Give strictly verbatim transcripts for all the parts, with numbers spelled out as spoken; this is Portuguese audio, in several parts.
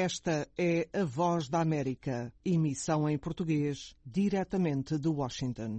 Esta é a Voz da América, emissão em português, diretamente de Washington.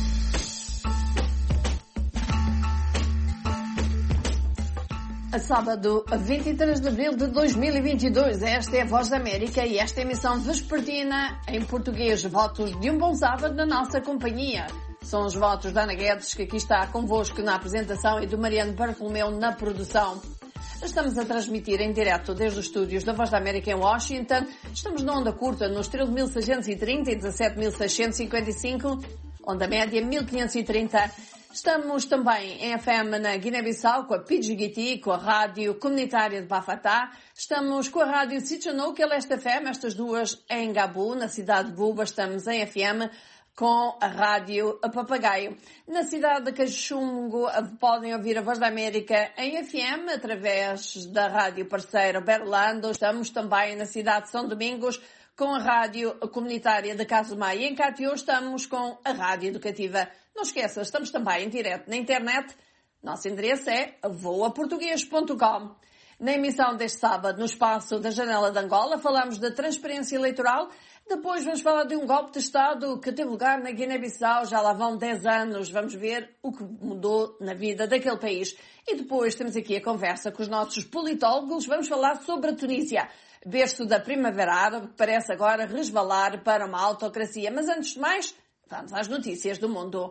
A sábado, vinte e três de abril de dois mil e vinte e dois, esta é a Voz da América e esta é a emissão vespertina em português. Votos de um bom sábado na nossa companhia. São os votos da Ana Guedes, que aqui está convosco na apresentação, e do Mariano Bartolomeu na produção. Estamos a transmitir em direto desde os estúdios da Voz da América em Washington. Estamos na onda curta, nos treze mil seiscentos e trinta e dezassete mil seiscentos e cinquenta e cinco, onda média mil quinhentos e trinta. Estamos também em F M na Guiné-Bissau, com a P G G T, com a Rádio Comunitária de Bafatá. Estamos com a Rádio Sitchonou, que é Leste F M, estas duas em Gabu, na cidade de Buba. Estamos em F M com a Rádio Papagaio. Na cidade de Caxungo podem ouvir a Voz da América em F M, através da Rádio Parceira Berlando. Estamos também na cidade de São Domingos, com a Rádio Comunitária de Casumai. E em Catió estamos com a Rádio Educativa. Não esqueça, estamos também em direto na internet. Nosso endereço é voa português ponto com. Na emissão deste sábado, no espaço da Janela de Angola, falamos da transparência eleitoral. Depois vamos falar de um golpe de Estado que teve lugar na Guiné-Bissau. Já lá vão dez anos. Vamos ver o que mudou na vida daquele país. E depois temos aqui a conversa com os nossos politólogos. Vamos falar sobre a Tunísia, berço da Primavera Árabe, que parece agora resvalar para uma autocracia. Mas antes de mais, vamos às notícias do mundo.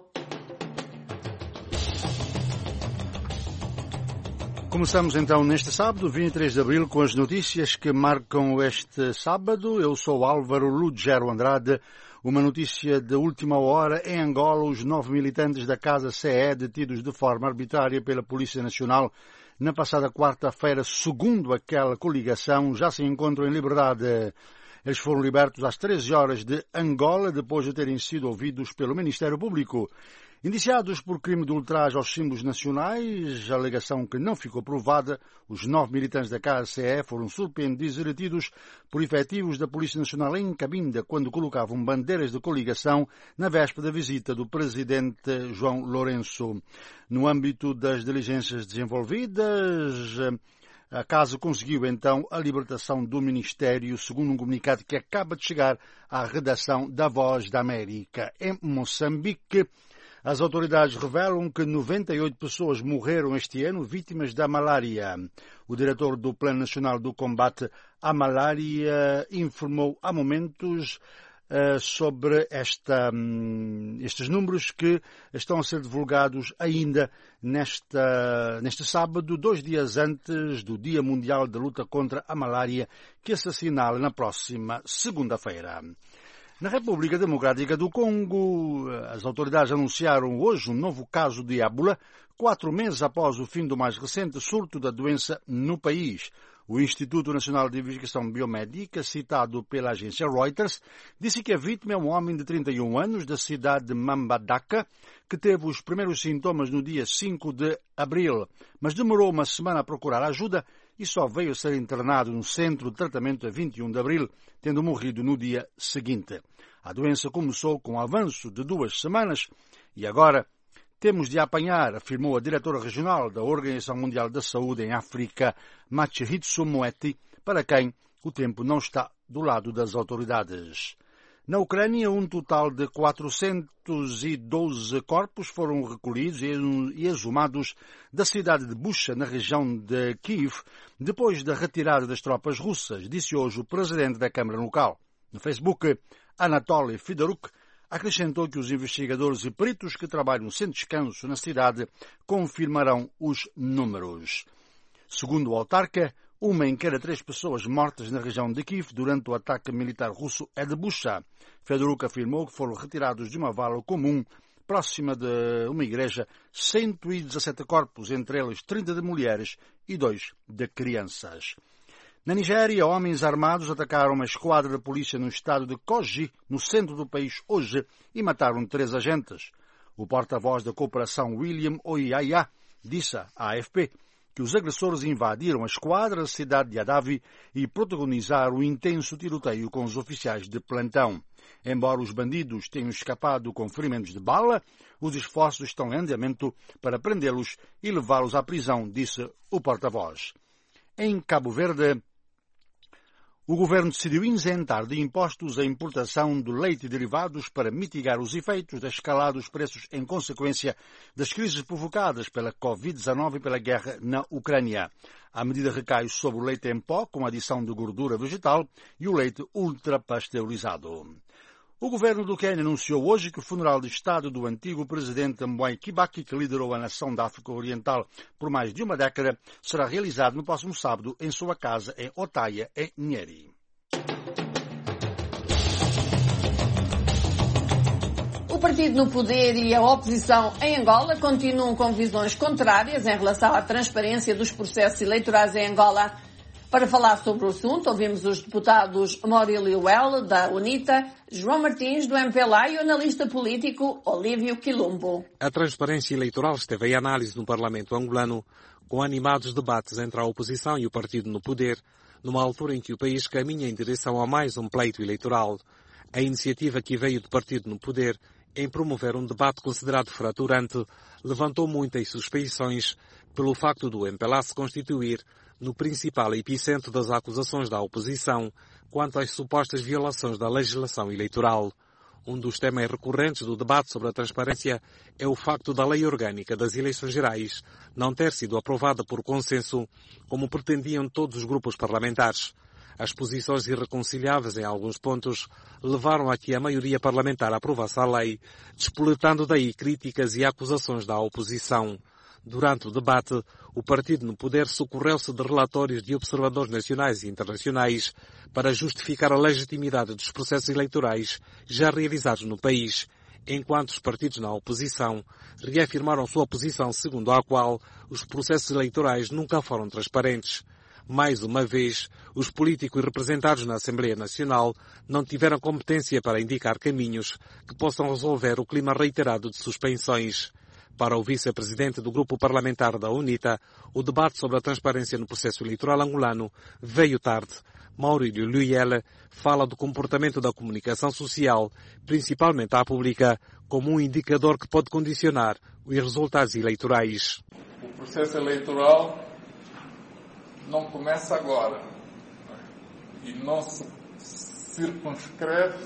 Começamos então neste sábado, vinte e três de abril, com as notícias que marcam este sábado. Eu sou Álvaro Lugero Andrade. Uma notícia de última hora: em Angola, os nove militantes da Casa C E, detidos de forma arbitrária pela Polícia Nacional na passada quarta-feira, segundo aquela coligação, já se encontram em liberdade. Eles foram libertos às treze horas de Angola, depois de terem sido ouvidos pelo Ministério Público. Indiciados por crime de ultraje aos símbolos nacionais, alegação que não ficou provada, os nove militantes da K C E foram surpreendidos e retidos por efetivos da Polícia Nacional em Cabinda, quando colocavam bandeiras de coligação na véspera da visita do presidente João Lourenço. No âmbito das diligências desenvolvidas, a casa conseguiu então a libertação do Ministério, segundo um comunicado que acaba de chegar à redação da Voz da América. Em Moçambique, as autoridades revelam que noventa e oito pessoas morreram este ano vítimas da malária. O diretor do Plano Nacional do Combate à Malária informou há momentos uh, sobre esta, um, estes números que estão a ser divulgados ainda nesta, neste sábado, dois dias antes do Dia Mundial da Luta contra a Malária, que se assinala na próxima segunda-feira. Na República Democrática do Congo, as autoridades anunciaram hoje um novo caso de ébola, quatro meses após o fim do mais recente surto da doença no país. O Instituto Nacional de Investigação Biomédica, citado pela agência Reuters, disse que a vítima é um homem de trinta e um anos da cidade de Mambadaka, que teve os primeiros sintomas no dia cinco de abril, mas demorou uma semana a procurar ajuda e só veio a ser internado no centro de tratamento a vinte e um de abril, tendo morrido no dia seguinte. A doença começou com um avanço de duas semanas e agora temos de apanhar, afirmou a diretora regional da Organização Mundial da Saúde em África, Machihitsu Moeti, para quem o tempo não está do lado das autoridades. Na Ucrânia, um total de quatrocentos e doze corpos foram recolhidos e exumados da cidade de Bucha, na região de Kiev, depois da retirada das tropas russas, disse hoje o presidente da Câmara local. No Facebook, Anatoly Fedoruk acrescentou que os investigadores e peritos que trabalham sem descanso na cidade confirmarão os números. Segundo o autarca, uma em cada três pessoas mortas na região de Kiev durante o ataque militar russo é de Bucha. Fedoruk afirmou que foram retirados de uma vala comum próxima de uma igreja cento e dezassete corpos, entre eles trinta de mulheres e dois de crianças. Na Nigéria, homens armados atacaram uma esquadra de polícia no estado de Kogi, no centro do país, hoje, e mataram três agentes. O porta-voz da cooperação, William Oyaya, disse à A F P que os agressores invadiram a esquadra da cidade de Adavi e protagonizaram um intenso tiroteio com os oficiais de plantão. Embora os bandidos tenham escapado com ferimentos de bala, os esforços estão em andamento para prendê-los e levá-los à prisão, disse o porta-voz. Em Cabo Verde, O Governo decidiu isentar de impostos a importação de leite e derivados para mitigar os efeitos da escalada dos preços em consequência das crises provocadas pela covid dezenove e pela guerra na Ucrânia. A medida recai sobre o leite em pó, com adição de gordura vegetal, e o leite ultrapasteurizado. O governo do Quênia anunciou hoje que o funeral de Estado do antigo presidente Mwai Kibaki, que liderou a nação da África Oriental por mais de uma década, será realizado no próximo sábado em sua casa em Otaia, em Nyeri. O partido no poder e a oposição em Angola continuam com visões contrárias em relação à transparência dos processos eleitorais em Angola. Para falar sobre o assunto, ouvimos os deputados Maurílio Well, da UNITA, João Martins, do M P L A, e o analista político Olívio Quilombo. A transparência eleitoral esteve em análise no Parlamento angolano, com animados debates entre a oposição e o partido no poder, numa altura em que o país caminha em direção a mais um pleito eleitoral. A iniciativa que veio do partido no poder em promover um debate considerado fraturante levantou muitas suspeições pelo facto do M P L A se constituir no principal epicentro das acusações da oposição quanto às supostas violações da legislação eleitoral. Um dos temas recorrentes do debate sobre a transparência é o facto da lei orgânica das eleições gerais não ter sido aprovada por consenso, como pretendiam todos os grupos parlamentares. As posições irreconciliáveis em alguns pontos levaram a que a maioria parlamentar aprovasse a lei, despoletando daí críticas e acusações da oposição. Durante o debate, o partido no poder socorreu-se de relatórios de observadores nacionais e internacionais para justificar a legitimidade dos processos eleitorais já realizados no país, enquanto os partidos na oposição reafirmaram sua posição segundo a qual os processos eleitorais nunca foram transparentes. Mais uma vez, os políticos representados na Assembleia Nacional não tiveram competência para indicar caminhos que possam resolver o clima reiterado de suspensões. Para o vice-presidente do grupo parlamentar da UNITA, o debate sobre a transparência no processo eleitoral angolano veio tarde. Maurílio Luyel fala do comportamento da comunicação social, principalmente à pública, como um indicador que pode condicionar os resultados eleitorais. O processo eleitoral não começa agora e não se circunscreve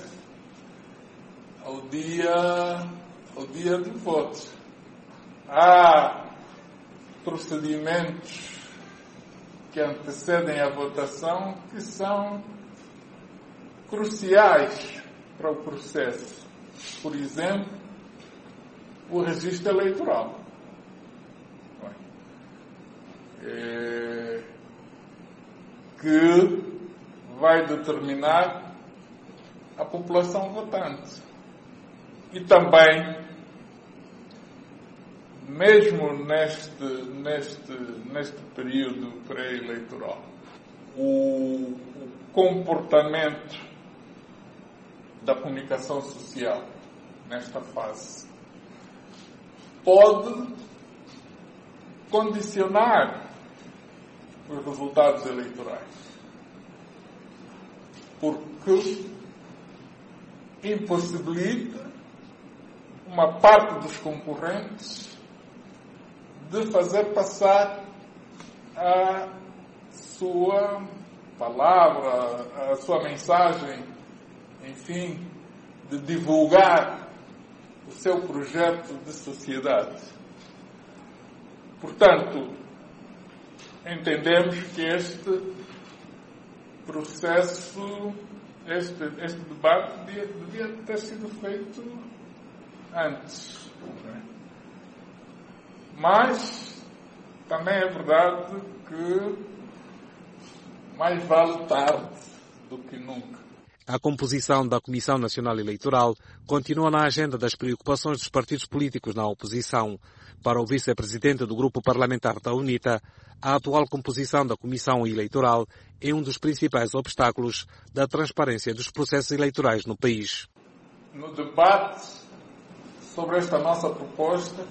ao dia, ao dia do voto. Há procedimentos que antecedem a votação que são cruciais para o processo. Por exemplo, o registro eleitoral. É, que vai determinar a população votante. E também, mesmo neste, neste, neste período pré-eleitoral, o, o comportamento da comunicação social nesta fase pode condicionar os resultados eleitorais, porque impossibilita uma parte dos concorrentes de fazer passar a sua palavra, a sua mensagem, enfim, de divulgar o seu projeto de sociedade. Portanto, entendemos que este processo, este, este debate devia, devia ter sido feito antes. Mas também é verdade que mais vale tarde do que nunca. A composição da Comissão Nacional Eleitoral continua na agenda das preocupações dos partidos políticos na oposição. Para o vice-presidente do grupo parlamentar da UNITA, a atual composição da Comissão Eleitoral é um dos principais obstáculos da transparência dos processos eleitorais no país. No debate sobre esta nossa proposta,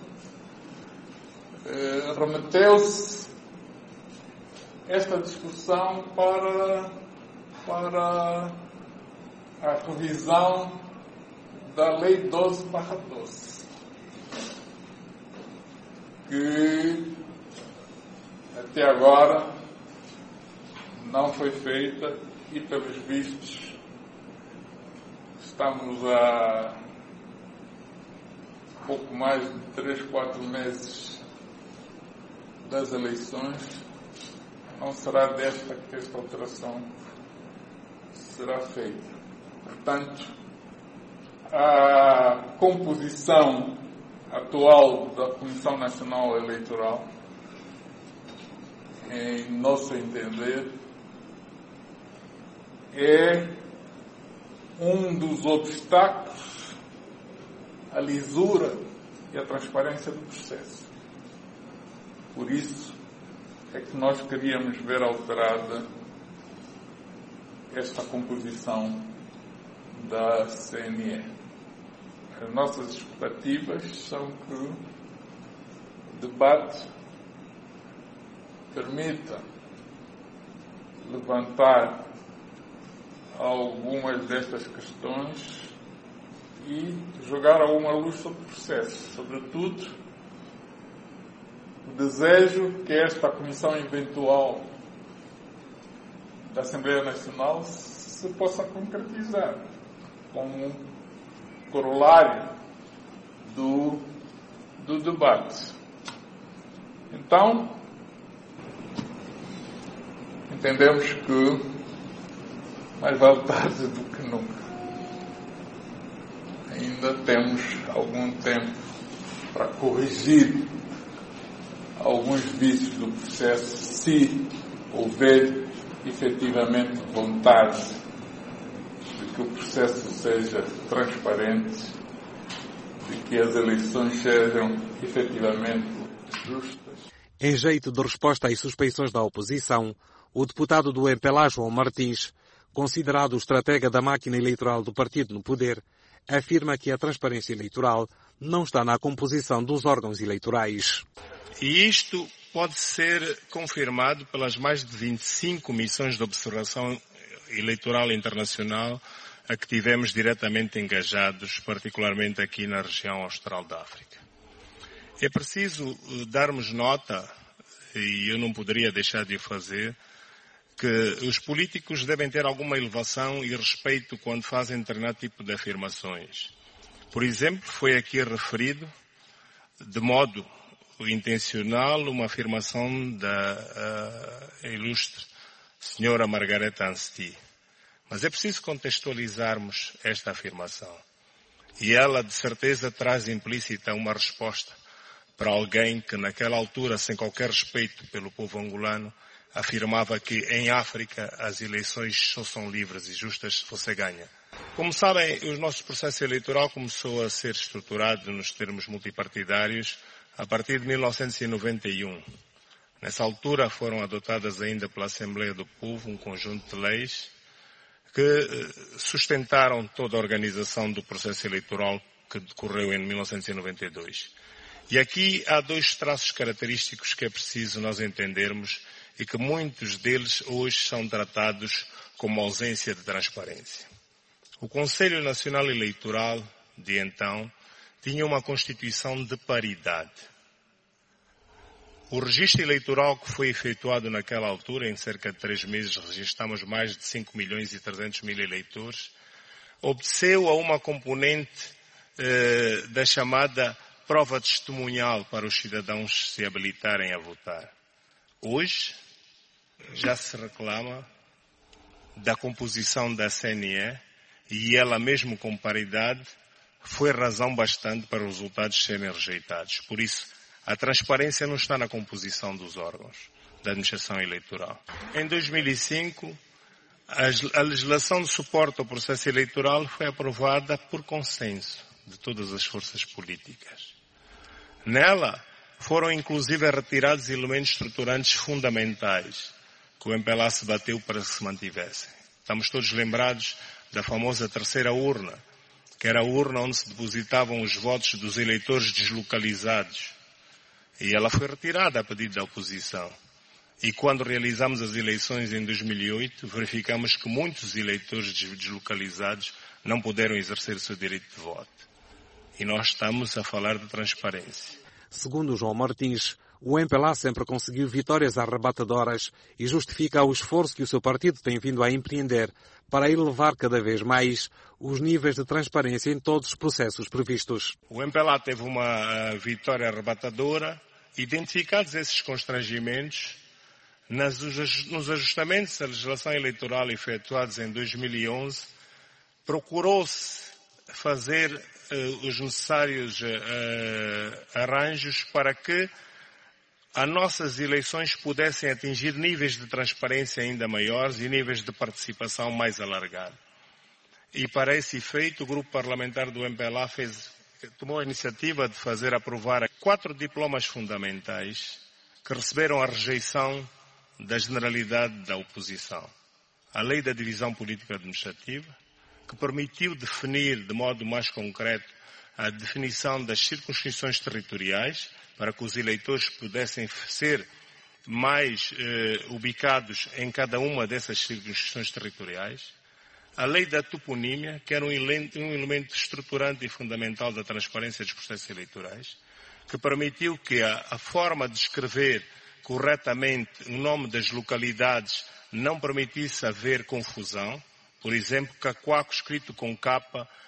eh, remeteu-se esta discussão para, para a revisão da Lei doze barra doze, que até agora não foi feita e, pelos vistos, estamos a pouco mais de três, quatro meses das eleições. Não será desta que esta alteração será feita. Portanto, a composição atual da Comissão Nacional Eleitoral, em nosso entender, é um dos obstáculos à lisura e à transparência do processo. Por isso é que nós queríamos ver alterada esta composição da C N E. As nossas expectativas são que o debate permita levantar algumas destas questões e jogar alguma luz sobre o processo, sobretudo o desejo que esta comissão eventual da Assembleia Nacional se possa concretizar como um corolário do, do debate. Então, entendemos que mais vale tarde do que nunca. Ainda temos algum tempo para corrigir alguns vícios do processo, se houver efetivamente vontade de que o processo seja transparente, de que as eleições sejam efetivamente justas. Em jeito de resposta às suspeições da oposição, o deputado do M P L A, João Martins, considerado o estratega da máquina eleitoral do partido no poder, afirma que a transparência eleitoral não está na composição dos órgãos eleitorais. E isto pode ser confirmado pelas mais de vinte e cinco missões de observação eleitoral internacional a que tivemos diretamente engajados, particularmente aqui na região austral da África. É preciso darmos nota, e eu não poderia deixar de o fazer, que os políticos devem ter alguma elevação e respeito quando fazem determinado tipo de afirmações. Por exemplo, foi aqui referido, de modo intencional, uma afirmação da uh, ilustre senhora Margaret Anstey. Mas é preciso contextualizarmos esta afirmação. E ela, de certeza, traz implícita uma resposta para alguém que, naquela altura, sem qualquer respeito pelo povo angolano, afirmava que em África as eleições só são livres e justas se você ganha. Como sabem, o nosso processo eleitoral começou a ser estruturado nos termos multipartidários a partir de mil novecentos e noventa e um. Nessa altura foram adotadas ainda pela Assembleia do Povo um conjunto de leis que sustentaram toda a organização do processo eleitoral que decorreu em mil novecentos e noventa e dois. E aqui há dois traços característicos que é preciso nós entendermos e que muitos deles hoje são tratados como ausência de transparência. O Conselho Nacional Eleitoral, de então, tinha uma constituição de paridade. O registro eleitoral que foi efetuado naquela altura, em cerca de três meses, registramos mais de cinco milhões e trezentos mil eleitores, obedeceu a uma componente eh, da chamada prova testemunhal para os cidadãos se habilitarem a votar. Hoje, já se reclama da composição da C N E e ela mesmo com paridade foi razão bastante para os resultados serem rejeitados. Por isso, a transparência não está na composição dos órgãos da administração eleitoral. Em dois mil e cinco, a legislação de suporte ao processo eleitoral foi aprovada por consenso de todas as forças políticas. Nela, foram inclusive retirados elementos estruturantes fundamentais que o M P L A se bateu para que se mantivessem. Estamos todos lembrados da famosa terceira urna, que era a urna onde se depositavam os votos dos eleitores deslocalizados. E ela foi retirada a pedido da oposição. E quando realizamos as eleições em dois mil e oito, verificamos que muitos eleitores deslocalizados não puderam exercer o seu direito de voto. E nós estamos a falar de transparência. Segundo João Martins, O M P L A sempre conseguiu vitórias arrebatadoras e justifica o esforço que o seu partido tem vindo a empreender para elevar cada vez mais os níveis de transparência em todos os processos previstos. O M P L A teve uma vitória arrebatadora. Identificados esses constrangimentos, nos ajustamentos da legislação eleitoral efetuados em dois mil e onze, procurou-se fazer uh, os necessários uh, arranjos para que as nossas eleições pudessem atingir níveis de transparência ainda maiores e níveis de participação mais alargados. E para esse efeito, o grupo parlamentar do M P L A fez, tomou a iniciativa de fazer aprovar quatro diplomas fundamentais que receberam a rejeição da generalidade da oposição. A Lei da Divisão Política Administrativa, que permitiu definir de modo mais concreto a definição das circunscrições territoriais, para que os eleitores pudessem ser mais eh, ubicados em cada uma dessas circunscrições territoriais. A lei da toponímia, que era um elemento, um elemento estruturante e fundamental da transparência dos processos eleitorais, que permitiu que a, a forma de escrever corretamente o nome das localidades não permitisse haver confusão. Por exemplo, Cacoaco escrito com K,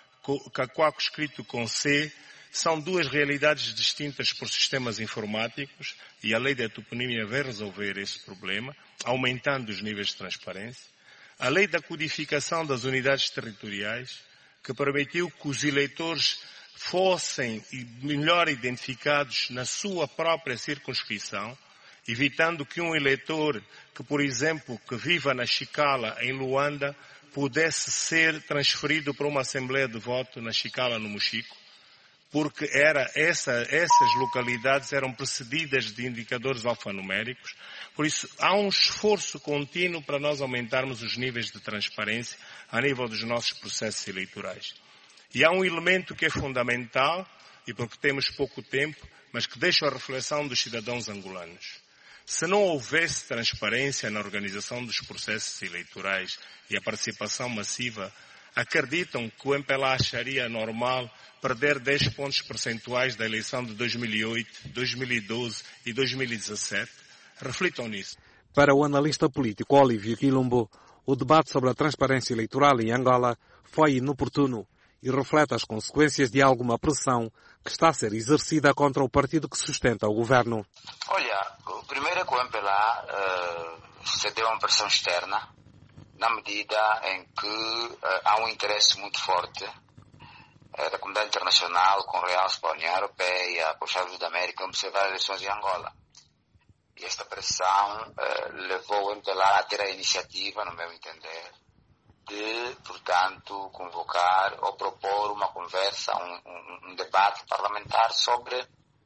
Cacoaco escrito com C, são duas realidades distintas por sistemas informáticos e a lei da toponímia vai resolver esse problema, aumentando os níveis de transparência. A lei da codificação das unidades territoriais, que permitiu que os eleitores fossem melhor identificados na sua própria circunscrição, evitando que um eleitor que, por exemplo, que viva na Chicala, em Luanda, pudesse ser transferido para uma assembleia de voto na Chicala, no Mochico, porque era essa, essas localidades eram precedidas de indicadores alfanuméricos. Por isso, há um esforço contínuo para nós aumentarmos os níveis de transparência a nível dos nossos processos eleitorais. E há um elemento que é fundamental, e porque temos pouco tempo, mas que deixa a reflexão dos cidadãos angolanos. Se não houvesse transparência na organização dos processos eleitorais e a participação massiva, acreditam que o M P L A acharia normal perder dez pontos percentuais da eleição de dois mil e oito, dois mil e doze e dois mil e dezassete? Reflitam nisso. Para o analista político Olívio Quilombo, o debate sobre a transparência eleitoral em Angola foi inoportuno e reflete as consequências de alguma pressão que está a ser exercida contra o partido que sustenta o governo. Olha, o primeiro é que o M P L A uh, cedeu a uma pressão externa, na medida em que uh, há um interesse muito forte uh, da comunidade internacional, com alianças com a União Europeia, com os Estados Unidos da América, em observar as eleições em Angola. E esta pressão uh, levou o M P L A a ter a iniciativa, no meu entender, de, portanto, convocar ou propor uma conversa, um, um, um debate parlamentar sobre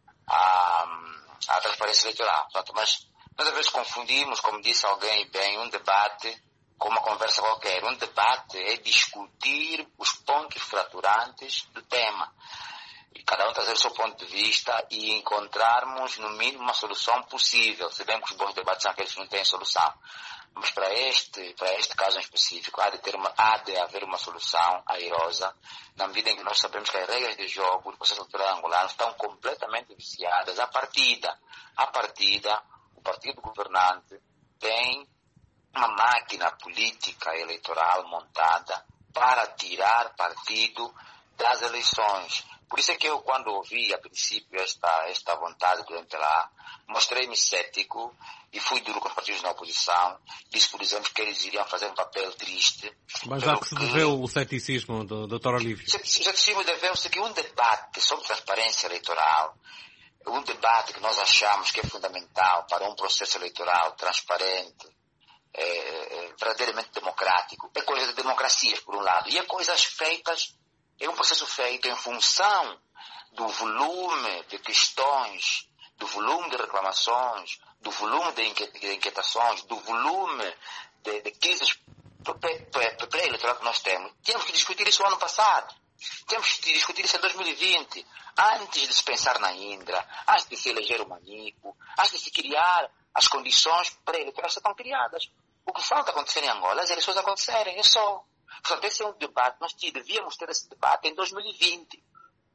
a, a transparência eleitoral. Portanto, mas nós às vezes confundimos, como disse alguém bem, um debate com uma conversa qualquer. Um debate é discutir os pontos fraturantes do tema. E cada um trazer o seu ponto de vista e encontrarmos, no mínimo, uma solução possível. Se bem que os bons debates são aqueles que não têm solução. Mas para este, para este caso em específico, há de, ter uma, há de haver uma solução airosa, na medida em que nós sabemos que as regras de jogo do processo eleitoral angolano estão completamente viciadas. À partida, à partida, o partido governante tem uma máquina política eleitoral montada para tirar partido das eleições. Por isso é que eu, quando ouvi a princípio esta, esta vontade do M P L A, mostrei-me cético e fui duro com os partidos na oposição. Disse, por exemplo, que eles iriam fazer um papel triste. Mas já que se deveu o ceticismo do doutor Olívio? O ceticismo deveu-se que um debate sobre transparência eleitoral, um debate que nós achamos que é fundamental para um processo eleitoral transparente, é, é, verdadeiramente democrático, é coisa de democracias, por um lado, e é coisas feitas, é um processo feito em função do volume de questões, do volume de reclamações, do volume de inquietações, do volume de, de crises pré-eleitoral que nós temos. Temos que discutir isso no ano passado. Temos que discutir isso em dois mil e vinte, antes de se pensar na Indra, antes de se eleger o Manico, antes de se criar as condições pré-eleitorais que estão criadas. O que falta acontecer em Angola, as eleições acontecerem, é só. Portanto, esse é um debate, nós devíamos ter esse debate em dois mil e vinte.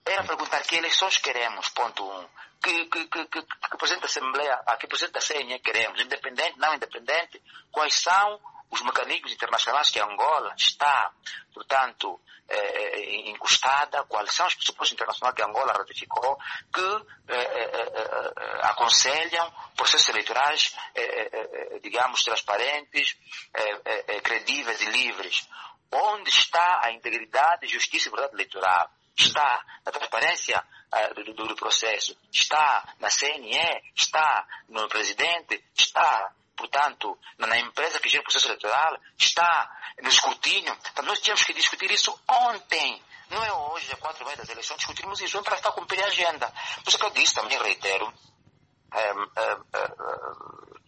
Era perguntar que eleições queremos, ponto um. Que, que, que, que, que Presidente da Assembleia, que Presidente da C N E queremos, independente, não independente, quais são os mecanismos internacionais que a Angola está, portanto, eh, encostada, quais são os pressupostos internacionais que a Angola ratificou, que eh, eh, eh, aconselham processos eleitorais, eh, eh, digamos, transparentes, eh, eh, credíveis e livres. Onde está a integridade, justiça e verdade eleitoral? Está na transparência uh, do, do, do processo, está na C N E, está no presidente, está, portanto, na empresa que gera o processo eleitoral, está no escrutínio. Então, nós tínhamos que discutir isso ontem. Não é hoje, a quatro meses das eleições, discutirmos isso para estar a cumprir a agenda. Por isso que eu disse, também reitero, um, um, um,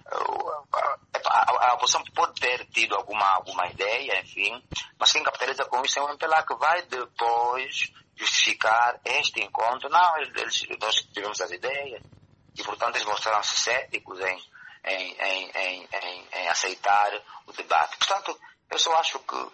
a, a oposição pode ter tido alguma, alguma ideia, enfim, mas quem capitaliza com isso é o M P L A, que vai depois justificar este encontro. Não, eles, nós tivemos as ideias e, portanto, eles mostraram-se céticos em, em, em, em, em, em aceitar o debate. Portanto, eu só acho que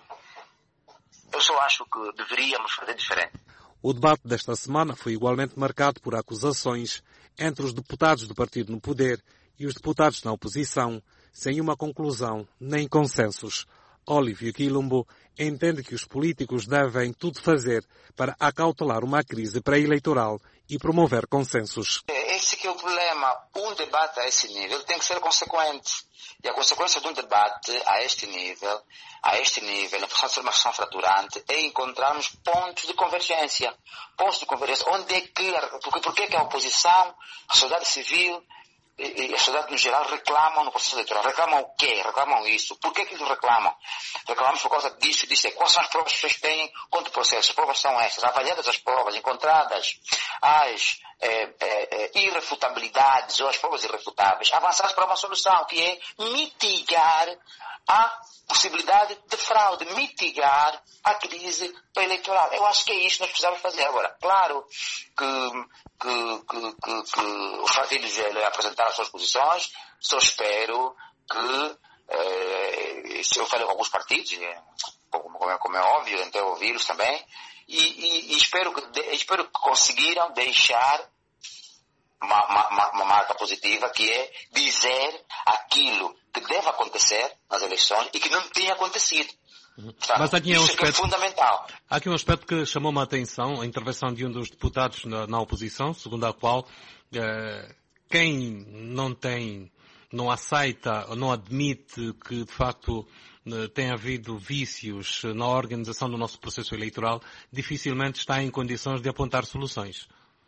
eu só acho que deveríamos fazer diferente. O debate desta semana foi igualmente marcado por acusações entre os deputados do partido no poder e os deputados na oposição, sem uma conclusão nem consensos. Olívio Quilombo entende que os políticos devem tudo fazer para acautelar uma crise pré-eleitoral e promover consensos. Esse que é o problema. Um debate a esse nível tem que ser consequente. E a consequência de um debate a este nível, a este nível, não precisa ser uma questão fraturante, é encontrarmos pontos de convergência. Pontos de convergência. Onde é que, porque, porque é que a oposição, a sociedade civil e a sociedade no geral reclamam no processo eleitoral? Reclamam o quê? Reclamam isso. Por que que eles reclamam? Reclamamos por causa disso, disso. Quais são as provas que vocês têm contra o processo? As provas são estas. Avaliadas as provas, encontradas as é, é, irrefutabilidades ou as provas irrefutáveis, avançar para uma solução, que é mitigar a possibilidade de fraude, mitigar a crise eleitoral. Eu acho que é isso que nós precisamos fazer agora. Claro que, que, que, que, que os partidos vão apresentar as suas posições, só espero que, eh, se eu falei com alguns partidos, como, como, é, como é óbvio, tentei ouvi-los também, e, e, e espero, que, de, espero que conseguiram deixar uma, uma, uma marca positiva, que é dizer aquilo que deve acontecer nas eleições e que não tem acontecido. Portanto, mas aqui é um isso aspecto, é fundamental. Há aqui um aspecto que chamou-me a atenção, a intervenção de um dos deputados na, na oposição, segundo a qual eh, quem não tem, não aceita ou não admite que de facto eh, tem havido vícios na organização do nosso processo eleitoral, dificilmente está em condições de apontar soluções.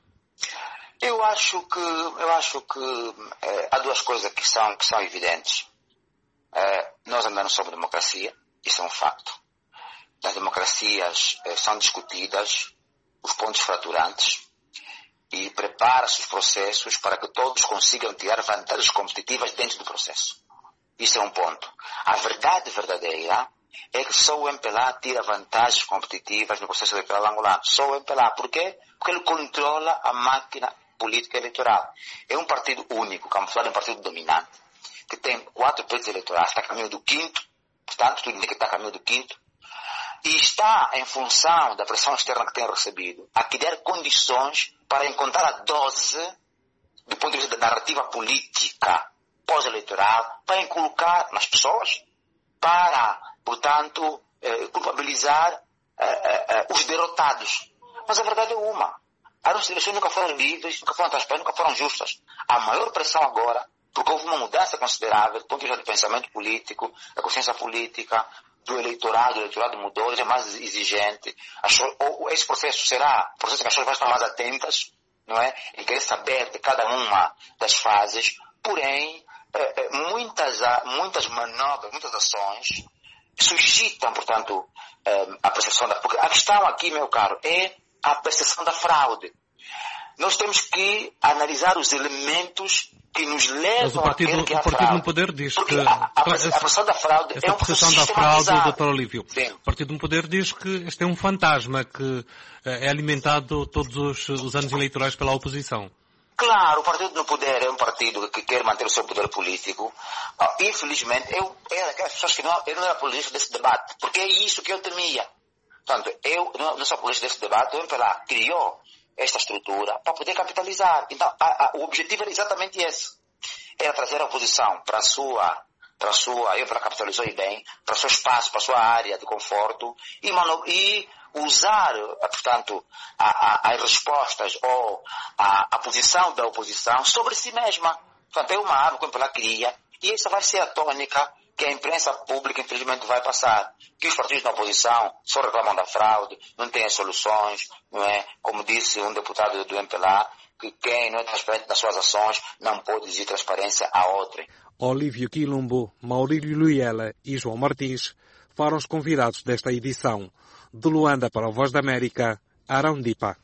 Eu acho que, eu acho que eh, há duas coisas que são, que são evidentes. Eh, nós andamos sobre democracia, isso é um facto. Nas democracias eh, são discutidas os pontos fraturantes e prepara-se os processos para que todos consigam tirar vantagens competitivas dentro do processo. Isso é um ponto. A verdade verdadeira é que só o M P L A tira vantagens competitivas no processo eleitoral angolano. Só o M P L A. Por quê? Porque ele controla a máquina política eleitoral. É um partido único, camuflado em um partido dominante, que tem quatro períodos eleitorais, está a caminho do quinto, portanto, tudo indica que está a caminho do quinto, e está, em função da pressão externa que tem recebido, a criar condições para encontrar a dose, do ponto de vista da narrativa política pós-eleitoral, para inculcar nas pessoas, para, portanto, eh, culpabilizar eh, eh, os derrotados. Mas a verdade é uma. As nossas eleições nunca foram livres, nunca foram transparentes, nunca foram justas. A maior pressão agora, porque houve uma mudança considerável do ponto de vista do pensamento político, da consciência política, do eleitorado, o eleitorado mudou, ele é mais exigente. Esse processo será, o processo que as pessoas vão estar mais atentas, não é? E querer saber de cada uma das fases, porém, muitas, muitas manobras, muitas ações suscitam, portanto, a percepção da... Porque a questão aqui, meu caro, é a percepção da fraude. Nós temos que analisar os elementos que nos levam Mas o partido, a crer que há o partido fraude. no poder diz Porque que... a, a, a percepção da fraude essa é um percepção processo da fraude, sistematizado. doutor Olívio. Sim. O partido no poder diz que este é um fantasma que é alimentado todos os, os anos eleitorais pela oposição. Claro, o partido no poder é um partido que quer manter o seu poder político. Infelizmente, eu era daquelas pessoas que não, eu não era político desse debate, porque é isso que eu temia. Portanto, eu, não só por isso desse debate, o M P L A criou esta estrutura para poder capitalizar. Então, a, a, o objetivo era exatamente esse. Era trazer a oposição para a sua, para a sua, eu para capitalizou bem, para o seu espaço, para a sua área de conforto e, mano, e usar, portanto, a, a, as respostas ou a, a posição da oposição sobre si mesma. Portanto, é uma arma que o M P L A cria e essa vai ser a tônica que a imprensa pública, infelizmente, vai passar. Que os partidos da oposição só reclamam da fraude, não têm soluções, não é? Como disse um deputado do M P L A, que quem não é transparente nas suas ações não pode exigir transparência a outrem. Olívio Quilombo, Maurílio Luiela e João Martins foram os convidados desta edição. De Luanda para a Voz da América, Arão Dipa.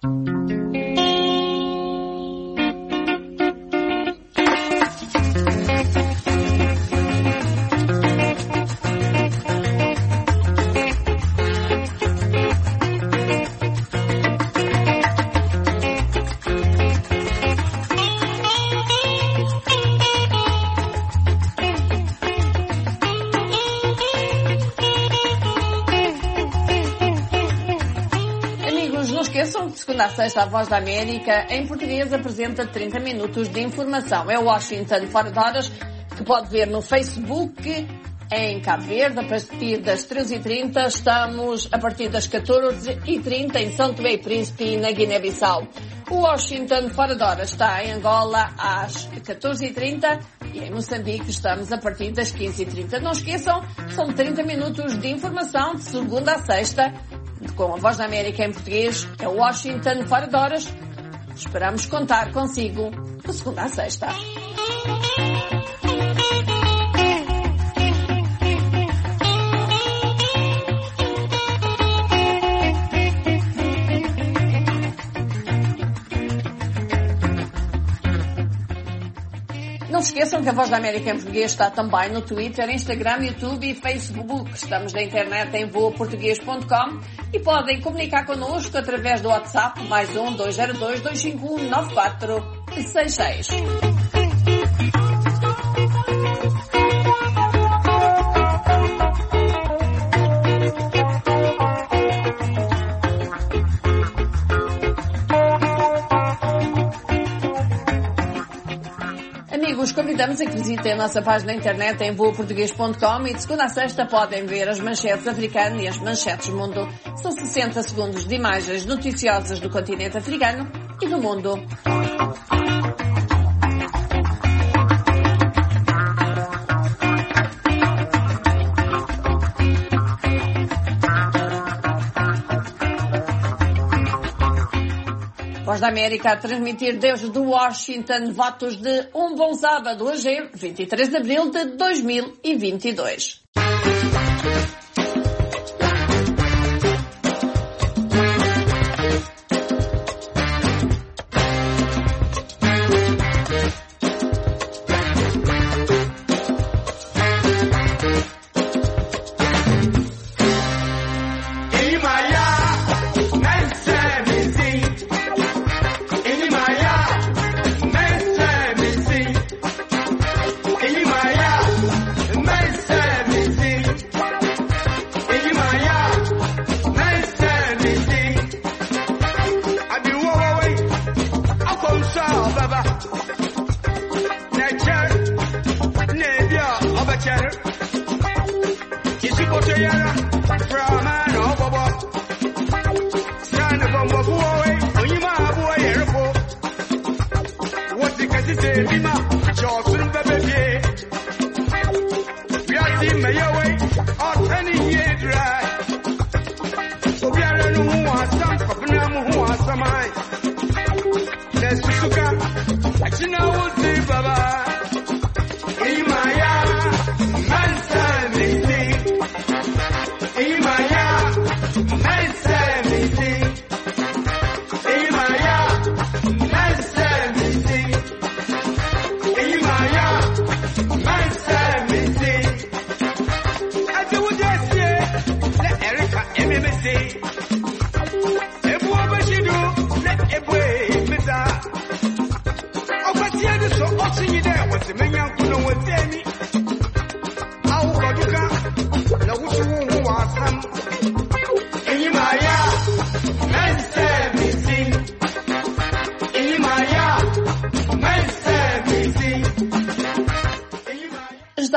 Segunda a sexta, a Voz da América, em português, apresenta trinta minutos de informação. É Washington fora de horas, que pode ver no Facebook, em Cabo Verde, a partir das treze e trinta. Estamos a partir das catorze e trinta em São Tomé e Príncipe e na Guiné-Bissau. O Washington fora de horas está em Angola às catorze e trinta e em Moçambique estamos a partir das quinze e trinta. Não esqueçam, são trinta minutos de informação de segunda a sexta, com a Voz da América em português, é Washington fora de horas. Esperamos contar consigo de segunda a sexta. Não se esqueçam que a Voz da América em português está também no Twitter, Instagram, YouTube e Facebook. Estamos na internet em voa português ponto com e podem comunicar connosco através do WhatsApp mais um dois zero dois, dois cinco um, nove quatro seis seis. Os convidamos a que visitem a nossa página na internet em voa português ponto com e de segunda a sexta podem ver as manchetes africanas e as manchetes do mundo. São sessenta segundos de imagens noticiosas do continente africano e do mundo. Voz da América a transmitir desde Washington votos de um bom sábado, hoje, vinte e três de abril de dois mil e vinte e dois. Anyway,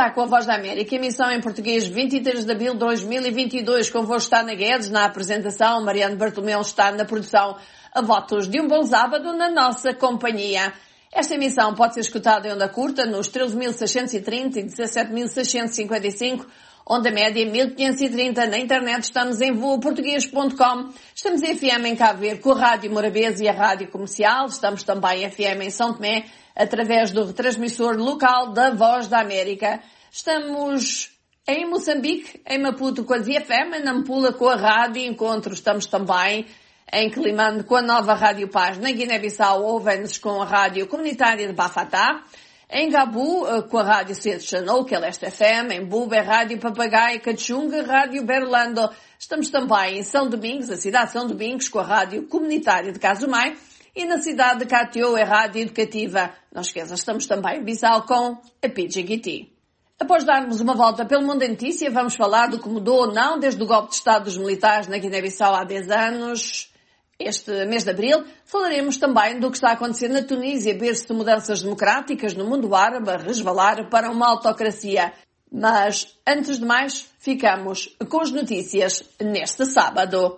está com a Voz da América, emissão em português vinte e três de abril de dois mil e vinte e dois. Convosco está na Guedes, na apresentação. Mariano Bartolomeu está na produção. A votos de um bom sábado na nossa companhia. Esta emissão pode ser escutada em onda curta nos treze mil seiscentos e trinta e dezassete mil seiscentos e cinquenta e cinco, onda média mil quinhentos e trinta. Na internet estamos em voa português ponto com. Estamos em F M em Cabo Verde com a Rádio Morabeza e a Rádio Comercial. Estamos também em F M em São Tomé através do retransmissor local da Voz da América. Estamos em Moçambique, em Maputo com a Z F M, em Nampula com a Rádio Encontro. Estamos também em Quelimane com a nova Rádio Paz. Na Guiné-Bissau ouvem-nos com a Rádio Comunitária de Bafatá. Em Gabu com a Rádio Centro Chanou, que é Leste F M. Em Buba, Rádio Papagaio, Cachunga, Rádio Berlando. Estamos também em São Domingos, a cidade de São Domingos, com a Rádio Comunitária de Casumai. E na cidade de Catió é Rádio Educativa. Não esqueças, estamos também em Bissau com a P G G T. Após darmos uma volta pelo mundo da notícia, vamos falar do que mudou ou não desde o golpe de Estado dos militares na Guiné-Bissau há dez anos. Este mês de abril, falaremos também do que está a acontecer na Tunísia, berço de mudanças democráticas no mundo árabe, a resvalar para uma autocracia. Mas, antes de mais, ficamos com as notícias neste sábado.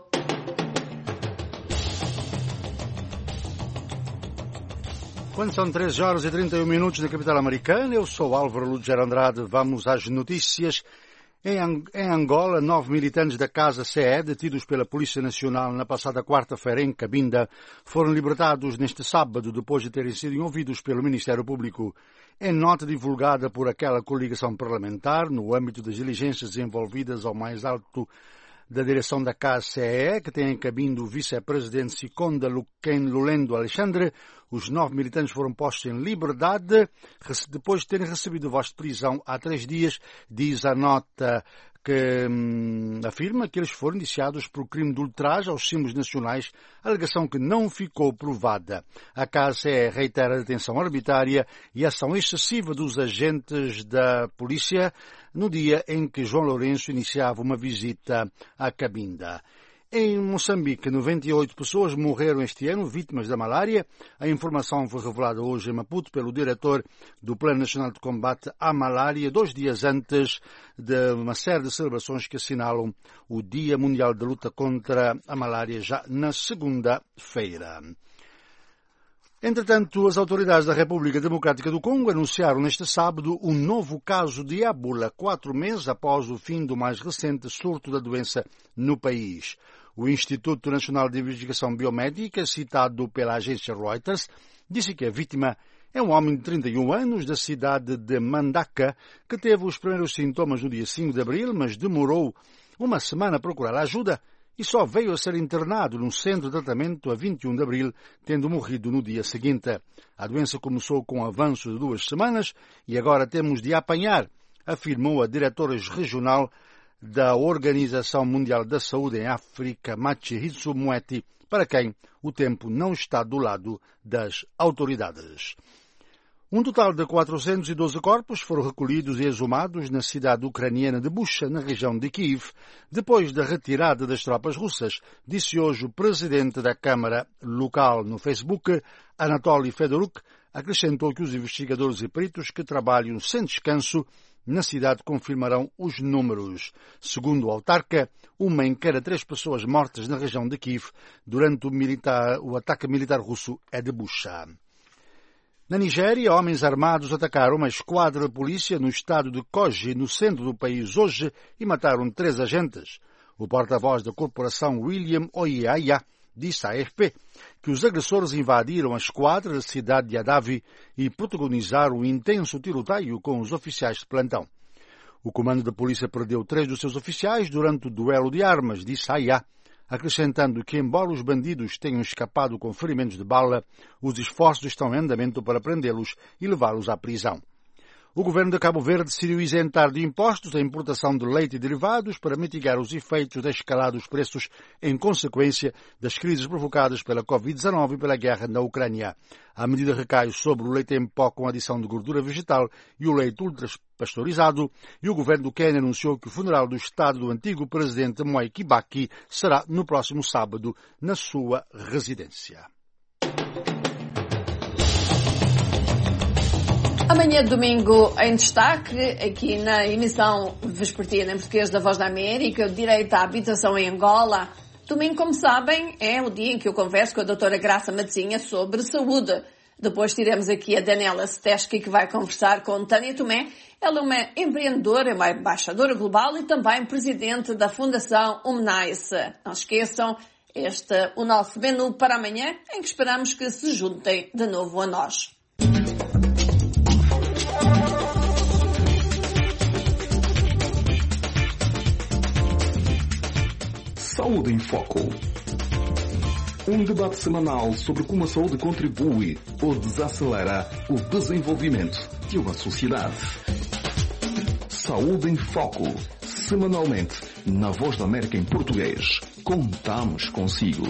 Quando são treze horas e trinta e um minutos na capital americana, eu sou Álvaro Lúcio Andrade. Vamos às notícias. Em Angola, nove militantes da Casa C E, detidos pela Polícia Nacional na passada quarta-feira em Cabinda, foram libertados neste sábado depois de terem sido ouvidos pelo Ministério Público. Em nota divulgada por aquela coligação parlamentar, no âmbito das diligências envolvidas ao mais alto da direção da Casa C E, que tem em Cabinda o vice-presidente Sikonda Lulendo Alexandre, os nove militantes foram postos em liberdade depois de terem recebido voz de prisão há três dias, diz a nota que hum, afirma que eles foram indiciados por crime de ultraje aos símbolos nacionais, alegação que não ficou provada. A Casa C E reitera a detenção arbitrária e a ação excessiva dos agentes da polícia no dia em que João Lourenço iniciava uma visita à Cabinda. Em Moçambique, noventa e oito pessoas morreram este ano vítimas da malária. A informação foi revelada hoje em Maputo pelo diretor do Plano Nacional de Combate à Malária, dois dias antes de uma série de celebrações que assinalam o Dia Mundial de Luta contra a Malária já na segunda-feira. Entretanto, as autoridades da República Democrática do Congo anunciaram neste sábado um novo caso de ébola, quatro meses após o fim do mais recente surto da doença no país. O Instituto Nacional de Investigação Biomédica, citado pela agência Reuters, disse que a vítima é um homem de trinta e um anos da cidade de Mandaka, que teve os primeiros sintomas no dia cinco de abril, mas demorou uma semana a procurar ajuda e só veio a ser internado num centro de tratamento a vinte e um de abril, tendo morrido no dia seguinte. A doença começou com um avanço de duas semanas e agora temos de apanhar, afirmou a diretora regional da Organização Mundial da Saúde em África, Machihitsu Moeti, para quem o tempo não está do lado das autoridades. Um total de quatrocentos e doze corpos foram recolhidos e exumados na cidade ucraniana de Bucha, na região de Kiev, depois da retirada das tropas russas, disse hoje o presidente da Câmara local no Facebook, Anatoly Fedoruk, acrescentou que os investigadores e peritos que trabalham sem descanso na cidade confirmarão os números. Segundo o autarca, uma em cada três pessoas mortas na região de Kiev durante o, militar, o ataque militar russo é de Bucha. Na Nigéria, homens armados atacaram uma esquadra de polícia no estado de Kogi, no centro do país, hoje, e mataram três agentes. O porta-voz da corporação, William Oyeaya, disse à A F P que os agressores invadiram a esquadra da cidade de Adavi e protagonizaram um intenso tiroteio com os oficiais de plantão. O comando da polícia perdeu três dos seus oficiais durante o duelo de armas, disse Aya, acrescentando que, embora os bandidos tenham escapado com ferimentos de bala, os esforços estão em andamento para prendê-los e levá-los à prisão. O governo de Cabo Verde decidiu isentar de impostos a importação de leite e derivados para mitigar os efeitos da escalada dos preços em consequência das crises provocadas pela covid dezenove e pela guerra na Ucrânia. A medida recai sobre o leite em pó com adição de gordura vegetal e o leite ultrapasteurizado, e o governo do Quênia anunciou que o funeral do Estado do antigo presidente Mwai Kibaki será no próximo sábado na sua residência. Amanhã de domingo em destaque, aqui na emissão vespertina em português da Voz da América, o direito à habitação em Angola. Domingo, como sabem, é o dia em que eu converso com a doutora Graça Matezinha sobre saúde. Depois tiremos aqui a Daniela Steski, que vai conversar com Tânia Tomé. Ela é uma empreendedora, uma embaixadora global e também presidente da Fundação Humanice. Não esqueçam, este é o nosso menu para amanhã, em que esperamos que se juntem de novo a nós. Saúde em Foco. Um debate semanal sobre como a saúde contribui ou desacelera o desenvolvimento de uma sociedade. Saúde em Foco. Semanalmente, na Voz da América em português. Contamos consigo.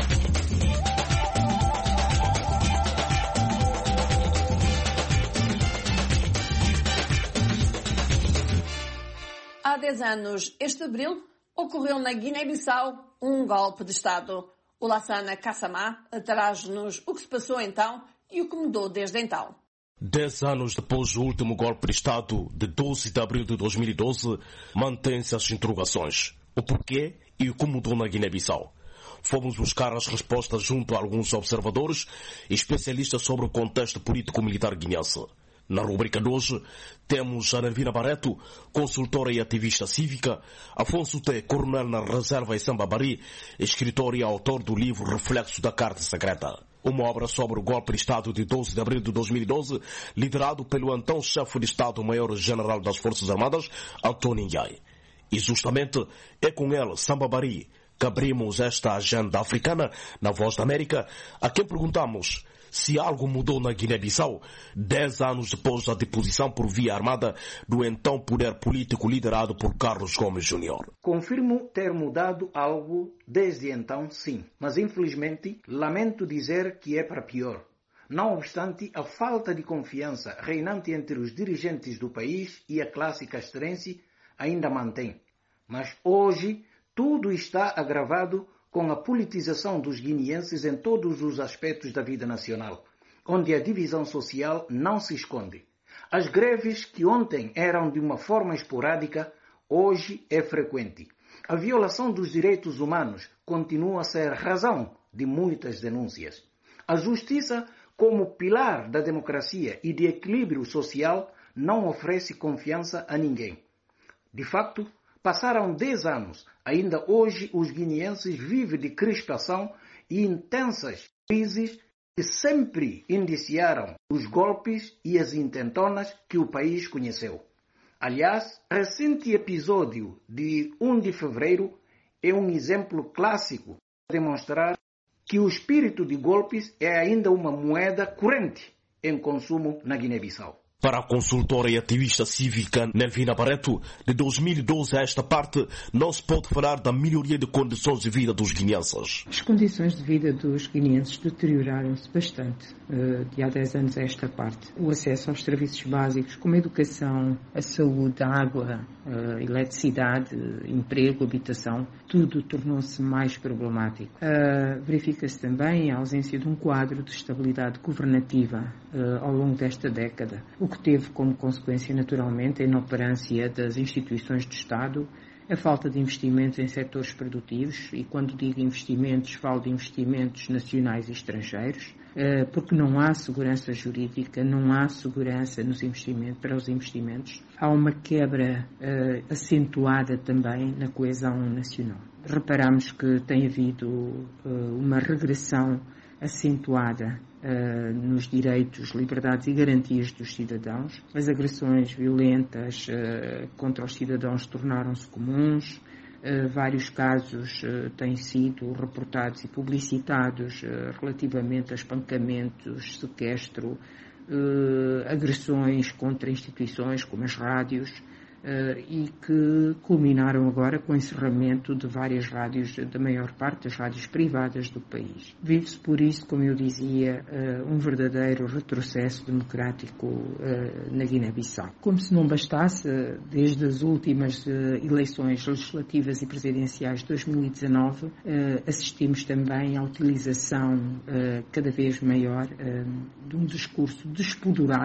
Há dez anos, este abril, ocorreu na Guiné-Bissau um golpe de Estado. O Lassana Kassamá traz-nos o que se passou então e o que mudou desde então. Dez anos depois do último golpe de Estado, de doze de abril de dois mil e doze, mantêm-se as interrogações. O porquê e o que mudou na Guiné-Bissau. Fomos buscar as respostas junto a alguns observadores e especialistas sobre o contexto político-militar guineense. Na rubrica de hoje, temos a Nervina Barreto, consultora e ativista cívica, Afonso T., coronel na reserva em Sambabari, escritor e autor do livro Reflexo da Carta Secreta. Uma obra sobre o golpe de Estado de doze de abril de dois mil e doze, liderado pelo então chefe de Estado-Maior-General das Forças Armadas, Antônio Ndiaye. E justamente é com ele, Sambabari, que abrimos esta agenda africana na Voz da América, a quem perguntamos se algo mudou na Guiné-Bissau, dez anos depois da deposição por via armada do então poder político liderado por Carlos Gomes Júnior Confirmo ter mudado algo desde então, sim. Mas infelizmente, lamento dizer que é para pior. Não obstante, a falta de confiança reinante entre os dirigentes do país e a classe castrense ainda mantém. Mas hoje, tudo está agravado com a politização dos guineenses em todos os aspectos da vida nacional, onde a divisão social não se esconde. As greves que ontem eram de uma forma esporádica, hoje é frequente. A violação dos direitos humanos continua a ser razão de muitas denúncias. A justiça, como pilar da democracia e de equilíbrio social, não oferece confiança a ninguém. De facto, passaram dez anos, ainda hoje os guineenses vivem de crispação e intensas crises que sempre indiciaram os golpes e as intentonas que o país conheceu. Aliás, o recente episódio de um de fevereiro é um exemplo clássico para demonstrar que o espírito de golpes é ainda uma moeda corrente em consumo na Guiné-Bissau. Para a consultora e ativista cívica Nervina Barreto, de dois mil e doze a esta parte, não se pode falar da melhoria de condições de vida dos guineenses. As condições de vida dos guineenses deterioraram-se bastante de há dez anos a esta parte. O acesso aos serviços básicos como a educação, a saúde, a água, a eletricidade, emprego, habitação, tudo tornou-se mais problemático. Uh, verifica-se também a ausência de um quadro de estabilidade governativa uh, ao longo desta década, o que teve como consequência, naturalmente, a inoperância das instituições de Estado, a falta de investimentos em setores produtivos, e quando digo investimentos, falo de investimentos nacionais e estrangeiros, porque não há segurança jurídica, não há segurança nos investimentos, para os investimentos. Há uma quebra uh, acentuada também na coesão nacional. Reparamos que tem havido uh, uma regressão acentuada uh, nos direitos, liberdades e garantias dos cidadãos. As agressões violentas uh, contra os cidadãos tornaram-se comuns. Uh, vários casos uh, têm sido reportados e publicitados uh, relativamente a espancamentos, sequestro, uh, agressões contra instituições como as rádios, Uh, e que culminaram agora com o encerramento de várias rádios, da maior parte das rádios privadas do país. Vive-se por isso, como eu dizia, uh, um verdadeiro retrocesso democrático uh, na Guiné-Bissau. Como se não bastasse, desde as últimas uh, eleições legislativas e presidenciais de dois mil e dezanove, uh, assistimos também à utilização uh, cada vez maior uh, de um discurso despodurado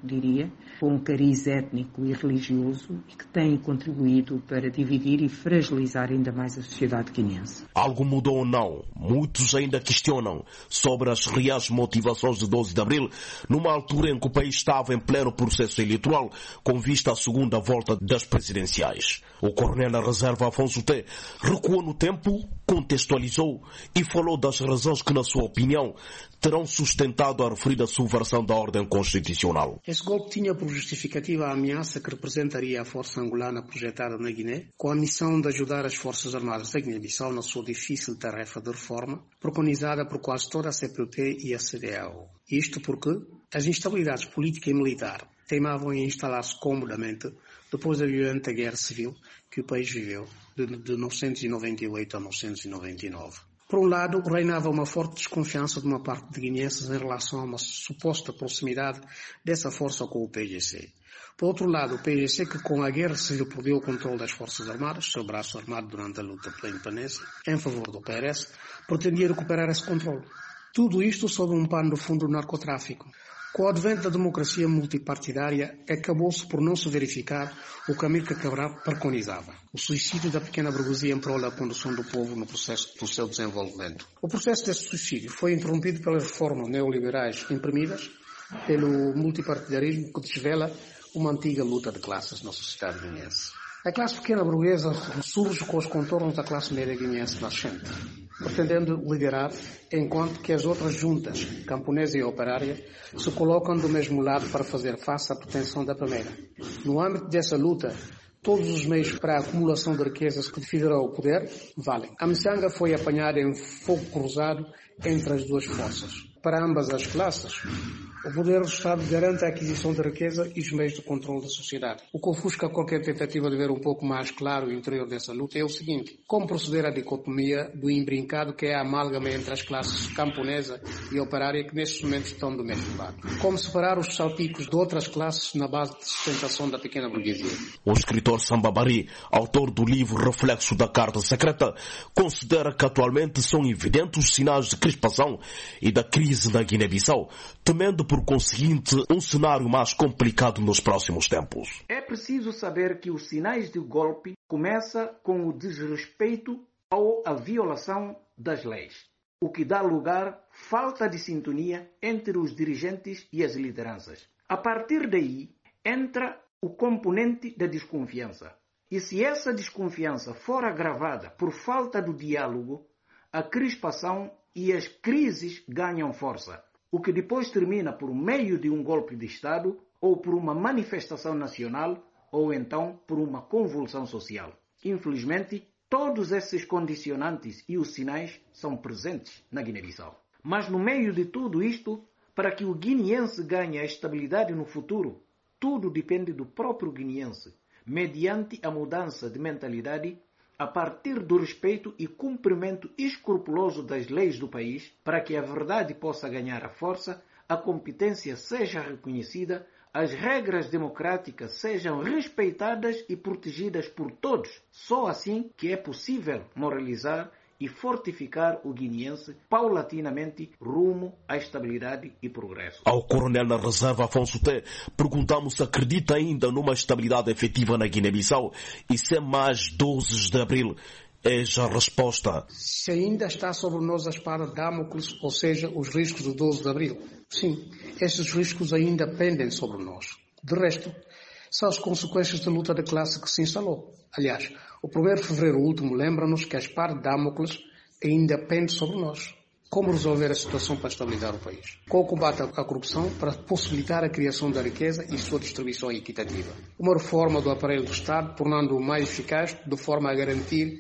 diria, com um cariz étnico e religioso e que tem contribuído para dividir e fragilizar ainda mais a sociedade guineense. Algo mudou ou não? Muitos ainda questionam sobre as reais motivações de doze de abril, numa altura em que o país estava em pleno processo eleitoral, com vista à segunda volta das presidenciais. O coronel da reserva Afonso T recuou no tempo, contextualizou e falou das razões que, na sua opinião, terão sustentado a referida subversão da ordem constitucional. Esse golpe tinha por justificativa a ameaça que representaria a força angolana projetada na Guiné, com a missão de ajudar as Forças Armadas da Guiné-Bissau na sua difícil tarefa de reforma, preconizada por quase toda a C P U T e a C D A O. Isto porque as instabilidades política e militar teimavam em instalar-se comodamente depois da violenta guerra civil que o país viveu de, de novecentos e noventa e oito a novecentos e noventa e nove. Por um lado, reinava uma forte desconfiança de uma parte de guineenses em relação a uma suposta proximidade dessa força com o P G C. Por outro lado, o P G C, que com a guerra civil perdeu o controle das Forças Armadas, seu braço armado durante a luta pela independência, em favor do P R S, pretendia recuperar esse controle. Tudo isto sob um pano de fundo do narcotráfico. Com o advento da democracia multipartidária, acabou-se por não se verificar o caminho que Cabral preconizava: o suicídio da pequena burguesia em prol da condução do povo no processo do seu desenvolvimento. O processo desse suicídio foi interrompido pelas reformas neoliberais imprimidas pelo multipartidarismo que desvela uma antiga luta de classes na sociedade guineense. A classe pequena burguesa ressurge com os contornos da classe média guineense nascente, pretendendo liderar, enquanto que as outras juntas, camponesa e operária, se colocam do mesmo lado para fazer face à pretensão da primeira. No âmbito dessa luta, todos os meios para a acumulação de riquezas que defenderão o poder valem. A miçanga foi apanhada em fogo cruzado entre as duas forças. Para ambas as classes, o poder do Estado garante a aquisição de riqueza e os meios de controle da sociedade. O que ofusca qualquer tentativa de ver um pouco mais claro o interior dessa luta é o seguinte: como proceder à dicotomia do imbrincado que é a amálgama entre as classes camponesa e operária que nestes momentos estão do mesmo lado? Como separar os salpicos de outras classes na base de sustentação da pequena burguesia? O escritor Samba Bari, autor do livro Reflexo da Carta Secreta, considera que atualmente são evidentes os sinais de crispação e da crise na Guiné-Bissau, temendo por conseguinte um cenário mais complicado nos próximos tempos. É preciso saber que os sinais de golpe começam com o desrespeito ou a violação das leis, o que dá lugar à falta de sintonia entre os dirigentes e as lideranças. A partir daí entra o componente da desconfiança. E se essa desconfiança for agravada por falta de diálogo, a crispação e as crises ganham força, o que depois termina por meio de um golpe de Estado ou por uma manifestação nacional ou então por uma convulsão social. Infelizmente, todos esses condicionantes e os sinais são presentes na Guiné-Bissau. Mas no meio de tudo isto, para que o guineense ganhe a estabilidade no futuro, tudo depende do próprio guineense, mediante a mudança de mentalidade a partir do respeito e cumprimento escrupuloso das leis do país, para que a verdade possa ganhar a força, a competência seja reconhecida, as regras democráticas sejam respeitadas e protegidas por todos. Só assim que é possível moralizar e fortificar o guineense paulatinamente rumo à estabilidade e progresso. Ao coronel na reserva Afonso T, perguntamos se acredita ainda numa estabilidade efetiva na Guiné-Bissau e se é mais doze de abril. Eis a resposta. Se ainda está sobre nós a espada de Damocles, ou seja, os riscos do doze de abril. Sim, esses riscos ainda pendem sobre nós. De resto, são as consequências da luta de classe que se instalou. Aliás, o primeiro de fevereiro último lembra-nos que a espada de Damocles ainda pende sobre nós. Como resolver a situação para estabilizar o país? Com o combate à corrupção para possibilitar a criação da riqueza e sua distribuição equitativa. Uma reforma do aparelho do Estado, tornando-o mais eficaz de forma a garantir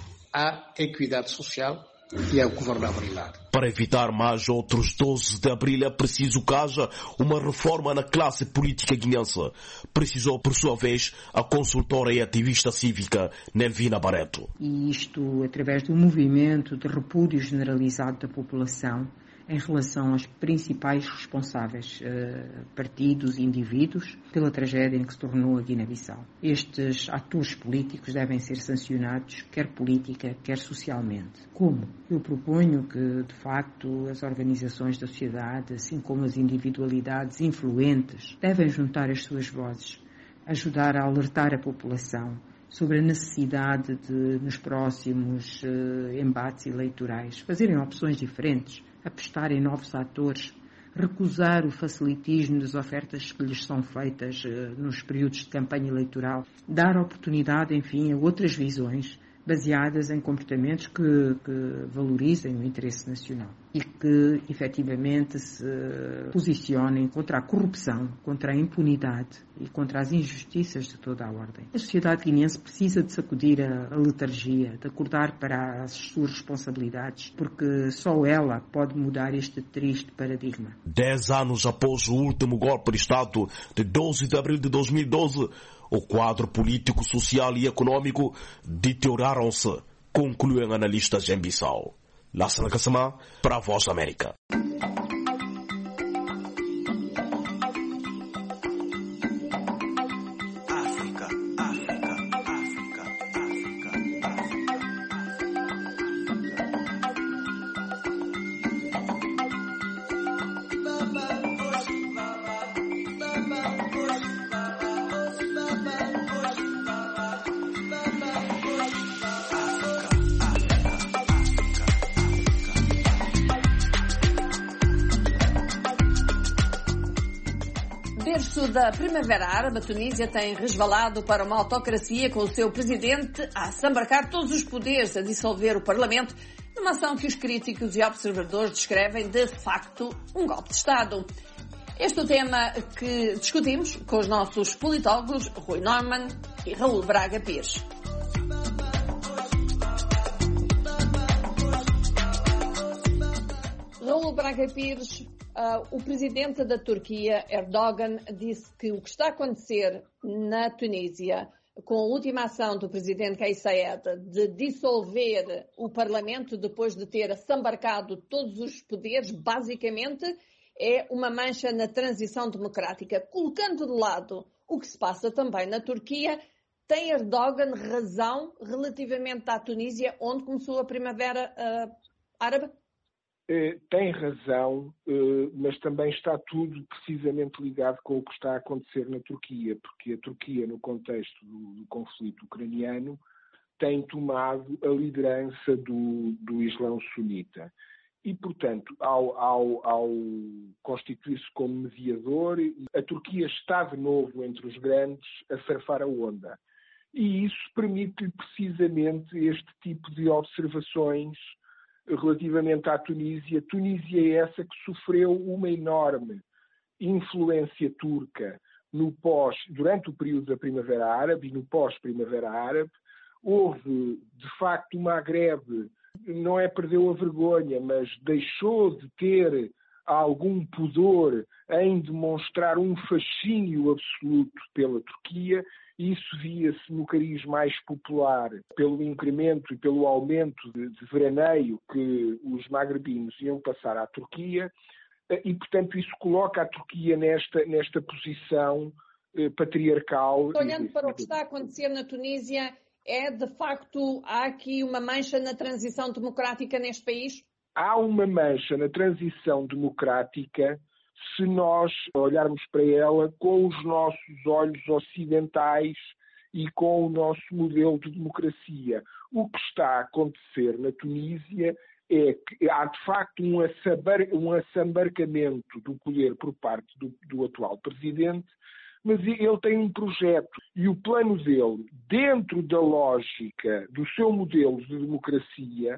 a equidade social e a governabilidade. Para evitar mais outros doze de abril é preciso que haja uma reforma na classe política guinense. Precisou, por sua vez, a consultora e ativista cívica Nevina Barreto. E isto através de um movimento de repúdio generalizado da população, em relação aos principais responsáveis, partidos e indivíduos, pela tragédia em que se tornou a Guiné-Bissau. Estes atores políticos devem ser sancionados, quer política, quer socialmente. Como? Eu proponho que, de facto, as organizações da sociedade, assim como as individualidades influentes, devem juntar as suas vozes, ajudar a alertar a população sobre a necessidade de, nos próximos uh, embates eleitorais, fazerem opções diferentes, apostar em novos atores, recusar o facilitismo das ofertas que lhes são feitas uh, nos períodos de campanha eleitoral, dar oportunidade, enfim, a outras visões baseadas em comportamentos que, que valorizem o interesse nacional e que, efetivamente, se posicionem contra a corrupção, contra a impunidade e contra as injustiças de toda a ordem. A sociedade guineense precisa de sacudir a, a letargia, de acordar para as suas responsabilidades, porque só ela pode mudar este triste paradigma. Dez anos após o último golpe de Estado de doze de abril de dois mil e doze, o quadro político, social e econômico deterioraram-se, concluem analistas em Bissau. Lassana Kassamá, para a Voz da América. Da Primavera Árabe, a Tunísia tem resvalado para uma autocracia com o seu presidente a sambarcar todos os poderes, a dissolver o Parlamento, numa ação que os críticos e observadores descrevem de facto um golpe de Estado. Este é o tema que discutimos com os nossos politólogos Rui Norman e Raul Braga Pires. Raul Braga Pires, Uh, o presidente da Turquia, Erdogan, disse que o que está a acontecer na Tunísia, com a última ação do presidente Kais Saied de dissolver o Parlamento depois de ter assambarcado todos os poderes, basicamente é uma mancha na transição democrática. Colocando de lado o que se passa também na Turquia, tem Erdogan razão relativamente à Tunísia, onde começou a Primavera uh, Árabe? Tem razão, mas também está tudo precisamente ligado com o que está a acontecer na Turquia, porque a Turquia, no contexto do, do conflito ucraniano, tem tomado a liderança do, do Islão sunita. E, portanto, ao, ao, ao constituir-se como mediador, a Turquia está de novo entre os grandes a surfar a onda. E isso permite precisamente este tipo de observações relativamente à Tunísia. Tunísia é essa que sofreu uma enorme influência turca no pós, durante o período da Primavera Árabe e no pós-Primavera Árabe. Houve, de facto, uma greve, não é perdeu a vergonha, mas deixou de ter algum pudor em demonstrar um fascínio absoluto pela Turquia. Isso via-se no cariz mais popular, pelo incremento e pelo aumento de, de veraneio que os magrebinos iam passar à Turquia, e, portanto, isso coloca a Turquia nesta, nesta posição eh, patriarcal. Olhando para o que está a acontecer na Tunísia, é, de facto, há aqui uma mancha na transição democrática neste país? Há uma mancha na transição democrática se nós olharmos para ela com os nossos olhos ocidentais e com o nosso modelo de democracia. O que está a acontecer na Tunísia é que há, de facto, um, assambar, um assambarcamento do poder por parte do, do atual presidente, mas ele tem um projeto e o plano dele, dentro da lógica do seu modelo de democracia,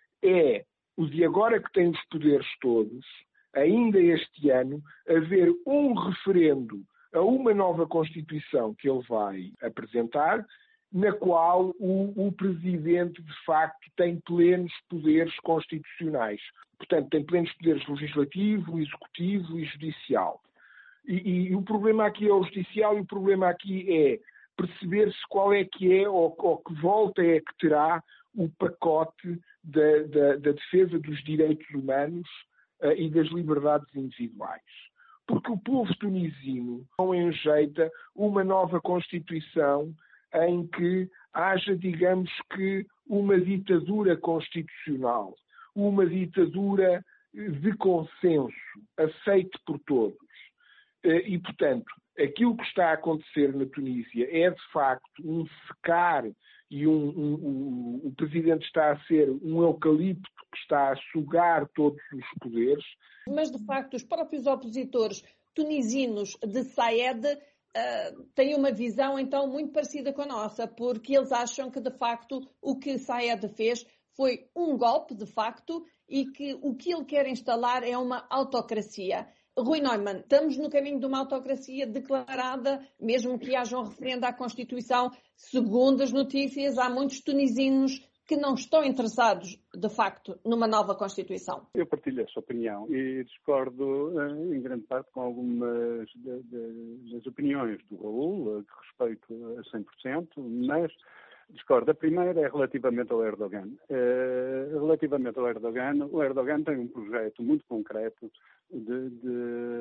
é o de agora que tem os poderes todos, ainda este ano, haver um referendo a uma nova Constituição que ele vai apresentar, na qual o, o Presidente, de facto, tem plenos poderes constitucionais. Portanto, tem plenos poderes legislativo, executivo e judicial. E, e o problema aqui é o judicial, e o problema aqui é perceber-se qual é que é, ou, ou que volta é que terá o pacote da, da, da defesa dos direitos humanos uh, e das liberdades individuais. Porque o povo tunisino não enjeita uma nova Constituição em que haja, digamos que, uma ditadura constitucional, uma ditadura de consenso, aceite por todos. E, portanto, aquilo que está a acontecer na Tunísia é, de facto, um secar e um, um, um, o presidente está a ser um eucalipto que está a sugar todos os poderes. Mas, de facto, os próprios opositores tunisinos de Saed uh, têm uma visão, então, muito parecida com a nossa, porque eles acham que, de facto, o que Saed fez foi um golpe, de facto, e que o que ele quer instalar é uma autocracia. Rui Neumann, estamos no caminho de uma autocracia declarada, mesmo que haja um referendo à Constituição. Segundo as notícias, há muitos tunisinos que não estão interessados, de facto, numa nova Constituição. Eu partilho essa opinião e discordo, em grande parte, com algumas de, de, das opiniões do Raul, que respeito a cem por cento, mas discordo. A primeira é relativamente ao Erdogan. Uh, relativamente ao Erdogan, o Erdogan tem um projeto muito concreto de, de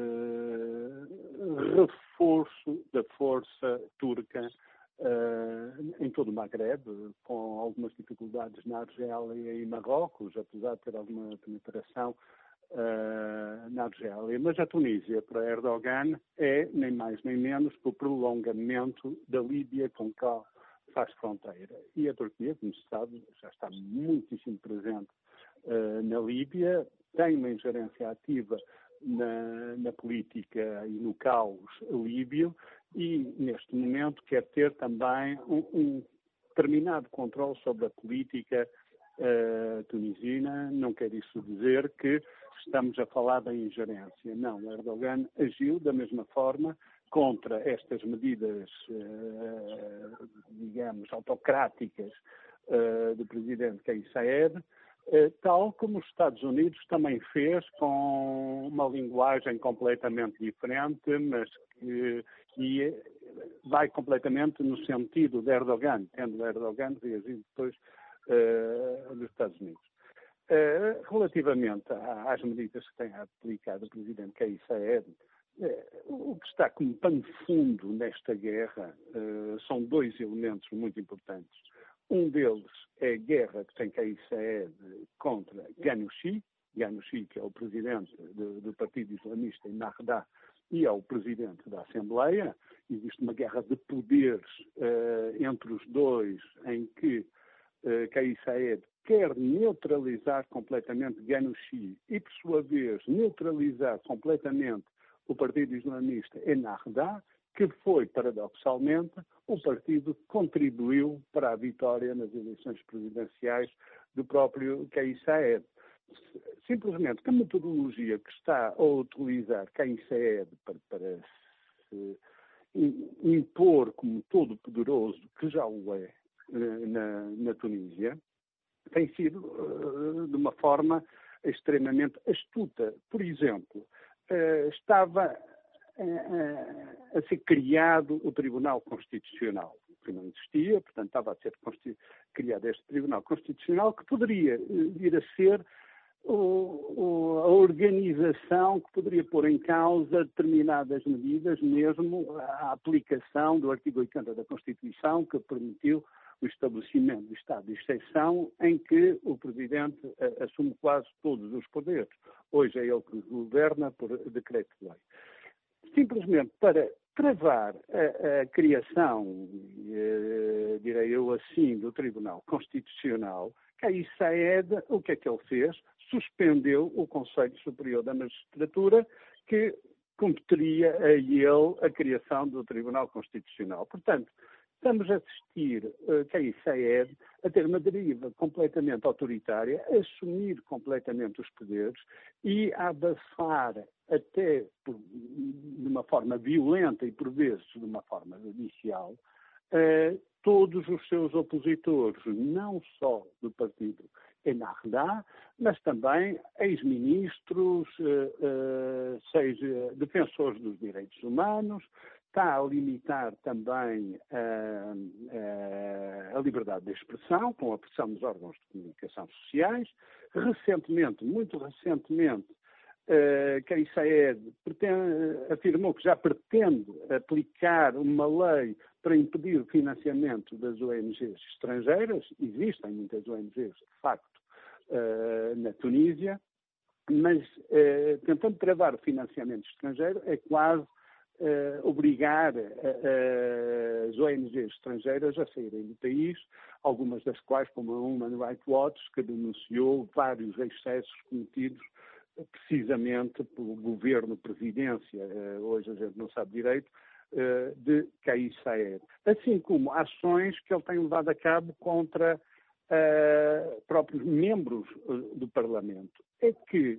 reforço da força turca uh, em todo o Maghreb, com algumas dificuldades na Argélia e Marrocos, apesar de ter alguma penetração uh, na Argélia. Mas a Tunísia, para Erdogan, é nem mais nem menos que o prolongamento da Líbia com que faz fronteira. E a Turquia, como se sabe, já está muitíssimo presente uh, na Líbia, tem uma ingerência ativa na, na política e no caos líbio e, neste momento, quer ter também um, um determinado controle sobre a política uh, tunisina. Não quer isso dizer que estamos a falar da ingerência. Não, Erdogan agiu da mesma forma contra estas medidas, uh, digamos, autocráticas uh, do presidente Kais Saied, uh, tal como os Estados Unidos também fez, com uma linguagem completamente diferente, mas que, que vai completamente no sentido de Erdogan, tendo Erdogan reagido depois uh, dos Estados Unidos. Uh, relativamente às medidas que tem aplicado o presidente Kais Saied, o que está como pano de fundo nesta guerra uh, são dois elementos muito importantes. Um deles é a guerra que tem Kais Saied contra Ghannouchi, Ghannouchi, que é o presidente do, do Partido Islamista em Ennahda e é o presidente da Assembleia. Existe uma guerra de poderes uh, entre os dois, em que uh, Kais Saied quer neutralizar completamente Ghannouchi e, por sua vez, neutralizar completamente o Partido Islamista Ennahda, que foi, paradoxalmente, o partido que contribuiu para a vitória nas eleições presidenciais do próprio Kais Saied. Simplesmente que a metodologia que está a utilizar Kais Saied para, para se impor como todo-poderoso, que já o é na, na Tunísia, tem sido de uma forma extremamente astuta. Por exemplo, Uh, estava uh, a ser criado o Tribunal Constitucional, que não existia, portanto estava a ser criado este Tribunal Constitucional, que poderia uh, vir a ser o, o, a organização que poderia pôr em causa determinadas medidas, mesmo a aplicação do artigo oitenta da Constituição, que permitiu o estabelecimento do estado de exceção, em que o Presidente uh, assume quase todos os poderes. Hoje é ele que governa por decreto-lei. Simplesmente para travar a, a criação, uh, direi eu assim, do Tribunal Constitucional, Kais Saied, o que é que ele fez? Suspendeu o Conselho Superior da Magistratura, que competeria a ele a criação do Tribunal Constitucional. Portanto, estamos a assistir uh, Kais Saied a ter uma deriva completamente autoritária, a assumir completamente os poderes e a abafar até por, de uma forma violenta e por vezes de uma forma judicial uh, todos os seus opositores, não só do partido Ennahda, mas também ex-ministros, uh, uh, seja defensores dos direitos humanos. Está a limitar também uh, uh, a liberdade de expressão, com a pressão dos órgãos de comunicação sociais. Recentemente, muito recentemente, uh, que a I C E D pretende, afirmou que já pretende aplicar uma lei para impedir o financiamento das O N Gs estrangeiras. Existem muitas O N Gs, de facto, uh, na Tunísia, mas uh, tentando travar o financiamento estrangeiro é quase Uh, obrigar uh, uh, as O N Gs estrangeiras a saírem do país, algumas das quais, como a Human Rights Watch, que denunciou vários excessos cometidos uh, precisamente pelo governo, presidência, uh, hoje a gente não sabe direito, uh, de Kais Saied. Assim como ações que ele tem levado a cabo contra uh, próprios membros uh, do Parlamento. É que,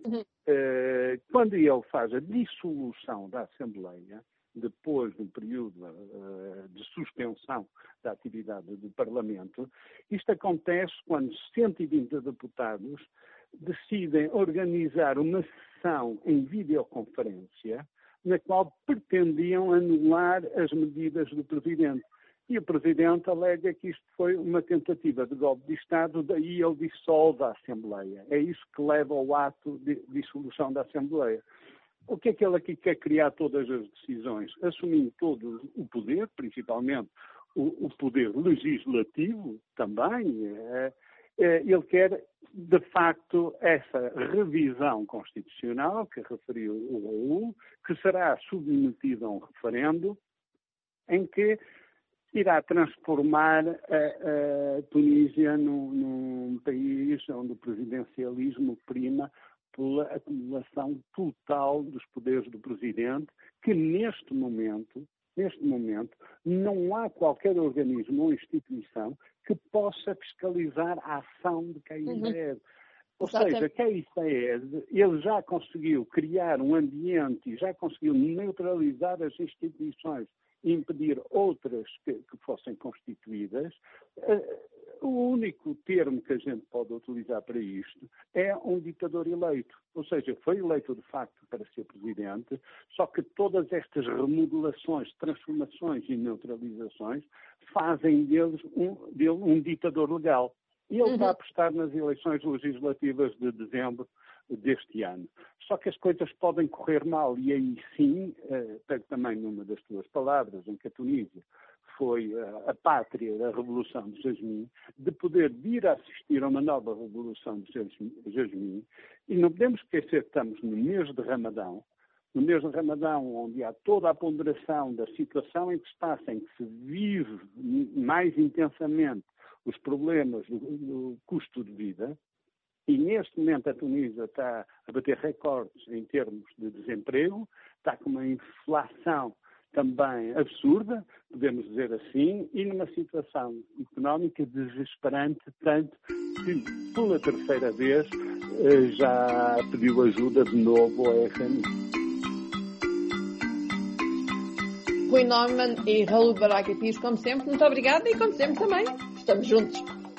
uh, quando ele faz a dissolução da Assembleia, depois de um período uh, de suspensão da atividade do Parlamento, isto acontece quando cento e vinte deputados decidem organizar uma sessão em videoconferência na qual pretendiam anular as medidas do Presidente. E o Presidente alega que isto foi uma tentativa de golpe de Estado, daí ele dissolve a Assembleia. É isso que leva ao ato de dissolução da Assembleia. O que é que ele aqui quer criar todas as decisões? Assumindo todo o poder, principalmente o, o poder legislativo também. É, é, ele quer, de facto, essa revisão constitucional que referiu o Raul, que será submetida a um referendo em que irá transformar a, a Tunísia num, num país onde o presidencialismo prima pela acumulação total dos poderes do Presidente, que neste momento, neste momento, não há qualquer organismo ou instituição que possa fiscalizar a ação de Kais Saied. Uhum. Ou Exatamente. seja, Kais Saied, ele já conseguiu criar um ambiente, já conseguiu neutralizar as instituições, impedir outras que, que fossem constituídas. Uh, o único termo que a gente pode utilizar para isto é um ditador eleito. Ou seja, foi eleito de facto para ser presidente, só que todas estas remodelações, transformações e neutralizações fazem deles um, dele um ditador legal. E ele uhum. está a apostar nas eleições legislativas de dezembro deste ano. Só que as coisas podem correr mal e aí sim, eh, pego também numa das tuas palavras, em que a Tunísia foi uh, a pátria da Revolução de Jasmim, de poder vir a assistir a uma nova Revolução de Jasmim, e não podemos esquecer que estamos no mês de Ramadão, no mês de Ramadão, onde há toda a ponderação da situação em que se passa, em que se vive mais intensamente os problemas do, do custo de vida. E neste momento a Tunísia está a bater recordes em termos de desemprego, está com uma inflação também absurda, podemos dizer assim, e numa situação económica desesperante, tanto que pela terceira vez já pediu ajuda de novo ao F M I. Rui Norman e Raul Baracapis, como sempre, muito obrigada e como sempre também estamos juntos.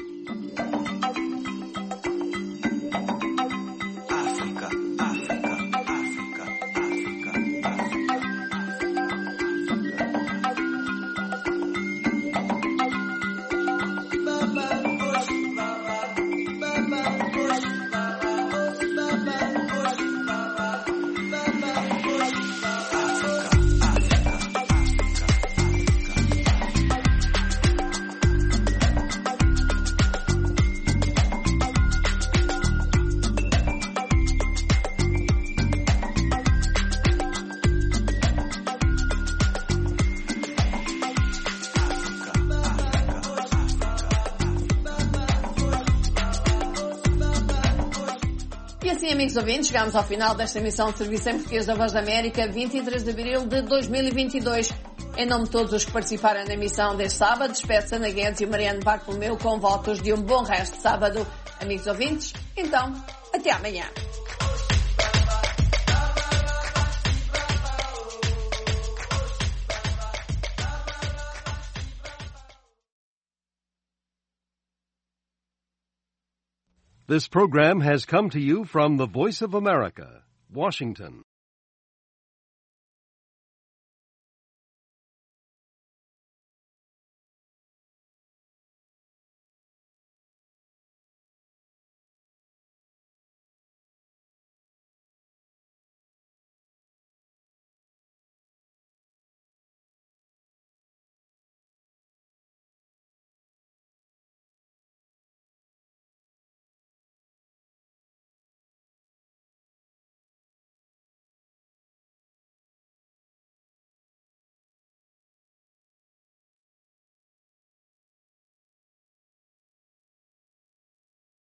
Amigos ouvintes, chegamos ao final desta emissão de Serviço em Português da Voz da América, vinte e três de abril de dois mil e vinte e dois. Em nome de todos os que participaram na emissão deste sábado, despede-se Ana Guedes e Mariano Bartolomeu com votos de um bom resto de sábado. Amigos ouvintes, então, até amanhã. This program has come to you from the Voice of America, Washington.